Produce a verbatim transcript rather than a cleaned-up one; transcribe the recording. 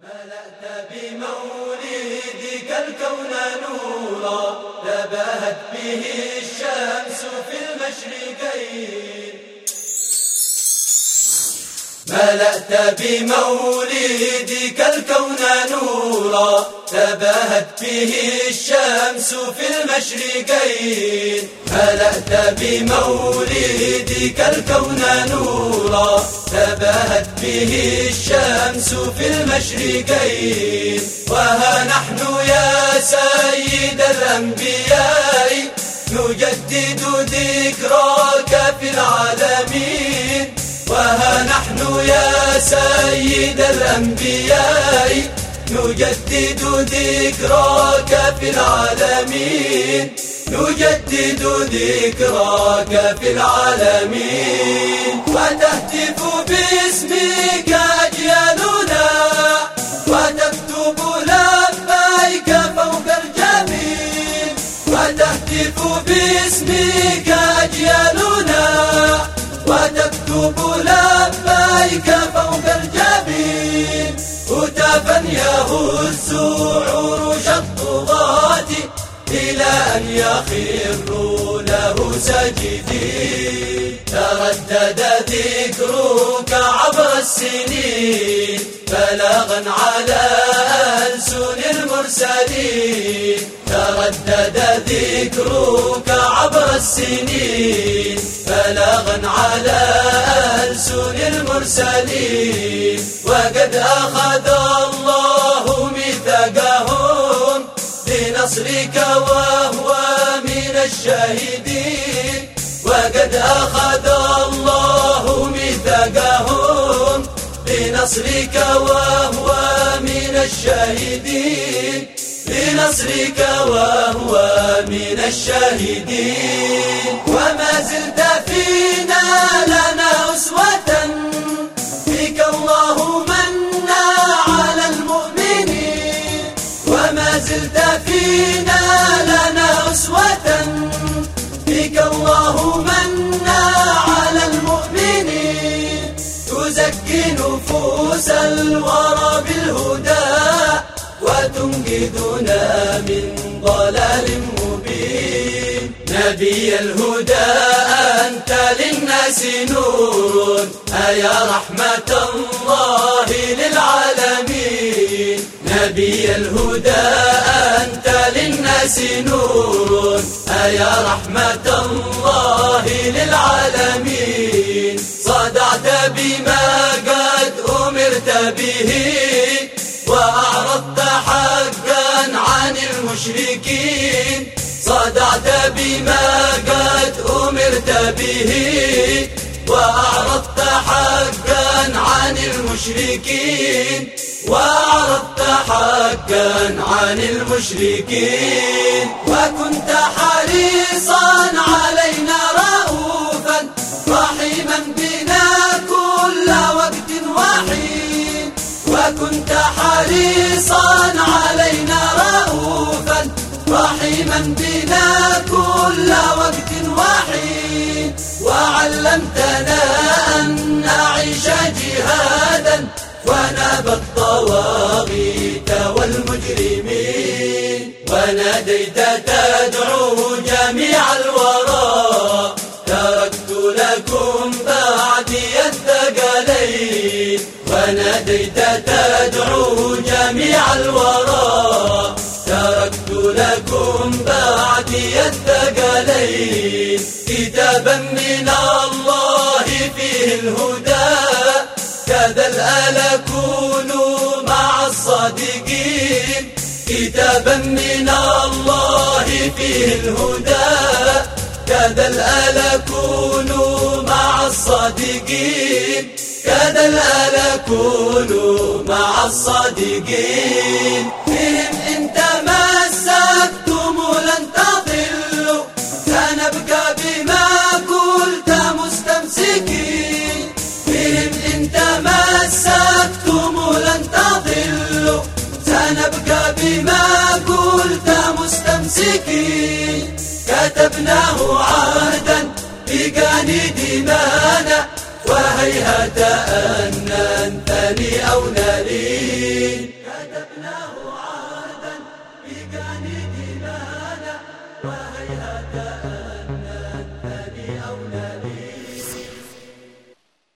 ملأت بمولدك الكون نورا، تباهت به الشمس في المشرقين. ملأت بمولدك الكون نورا، تباهت به الشمس في المشرقين. ملأت بمولدك الكون نورا، تباهت به الشمس في المشرقين. وها نحن يا سيد الأنبياء نجدد ذكراك في العالمين. وها نحن يا سيد الأنبياء نجدد ذكراك في العالمين. نجدد ذكراك في العالمين. وتهتف باسمك أجيالنا، وتكتب لبيك فوق الجبين. وتهتف باسمك أجيالنا، وتكتب لبيك فوق الجبين. هتافا يهز عروش الطغاة إلى أن يخروا له ساجدين. تردد ذكرك عبر السنين، بلاغا على ألسن المرسلين. تردد ذكرك عبر السنين، بلاغا على ألسن المرسلين. وقد أخذ الله ميثاقهم بنصرك وهو من الشاهدين. وقد أخذ الله ميثاقهم بنصرك وهو من الشاهدين. بنصرك وهو من الشاهدين. وما زلت فينا لنا أسوة، فيك الله منا على المؤمنين. وما زلت فينا لنا أسوة، فيك الله منا على المؤمنين. تزكي نفوس الورى بالهدى، وتنقذنا من ضلال مبين. نبي الهدى أنت للناس نور، أيا رحمة الله للعالمين. نبي الهدى أنت للناس نور، أيا رحمة الله للعالمين. صدعت بما قد أمرت به، وأعرضت حقا عن المشركين. صدعت بما قد أمرت به، وأعرضت حقا عن المشركين. وأعرضت حقا عن المشركين. وكنت حريصا علينا رؤوفا، رحيما بنا كل وقت وحين. وكنت حريصا علينا رؤوفا، رحيما بنا كل وقت وحين. وعلمتنا أن نعيش جهادا، ونبى الطواغيت والمجرمين. وناديت تدعو جميع الورى، تركت لكم بعدي الثقلين. وناديت تدعو جميع الورى، تركت لكم بعدي الثقلين. كتابا من الله فيه الهدى، كذا الآل كونوا مع الصادقين. كتابا من الله فيه الهدى، كذا الآل كونوا مع الصادقين. كذا الآل كونوا مع الصادقين. بهم إن تمسكتم لن تضلوا، سنبقى بما قلت مستمسكين. بهم إن تمسكتم لن تضلوا، سنبقى بما قلت مستمسكين. كتبناه عهدا بقاني دمانا، وهيهات أن ننثني أو نلين. لقاني دماء